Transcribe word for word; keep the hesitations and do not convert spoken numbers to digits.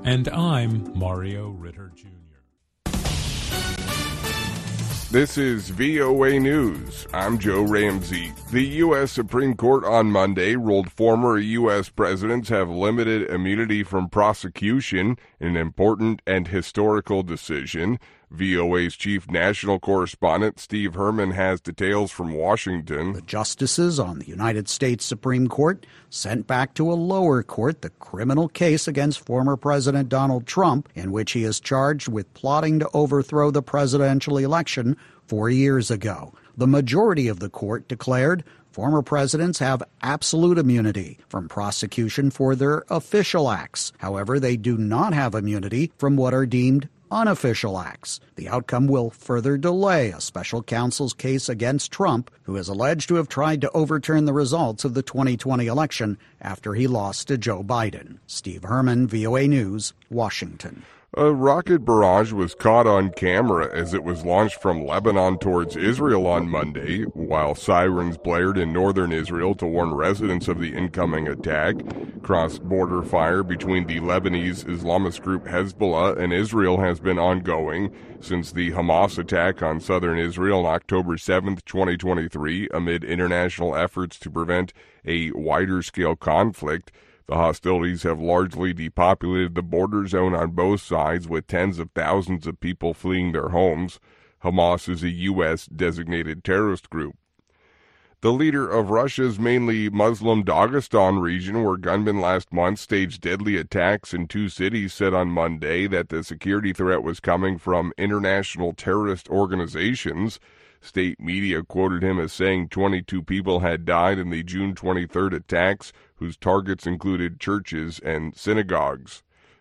And I'm Mario Ritter Junior This is V O A News. I'm Joe Ramsey. The U S Supreme Court on Monday ruled former U S presidents have limited immunity from prosecution in an important and historical decision. V O A's chief national correspondent Steve Herman has details from Washington. The justices on the United States Supreme Court sent back to a lower court the criminal case against former President Donald Trump, in which he is charged with plotting to overthrow the presidential election four years ago. The majority of the court declared former presidents have absolute immunity from prosecution for their official acts. However, they do not have immunity from what are deemed unofficial acts. The outcome will further delay a special counsel's case against Trump, who is alleged to have tried to overturn the results of the twenty twenty election after he lost to Joe Biden. Steve Herman, V O A News, Washington. A rocket barrage was caught on camera as it was launched from Lebanon towards Israel on Monday, while sirens blared in northern Israel to warn residents of the incoming attack. Cross-border fire between the Lebanese Islamist group Hezbollah and Israel has been ongoing since the Hamas attack on southern Israel on October seventh, twenty twenty-three, amid international efforts to prevent a wider-scale conflict. The hostilities have largely depopulated the border zone on both sides, with tens of thousands of people fleeing their homes. Hamas is a U S-designated terrorist group. The leader of Russia's mainly Muslim Dagestan region, where gunmen last month staged deadly attacks in two cities, said on Monday that the security threat was coming from international terrorist organizations. State media quoted him as saying twenty-two people had died in the June twenty-third attacks, whose targets included churches and synagogues.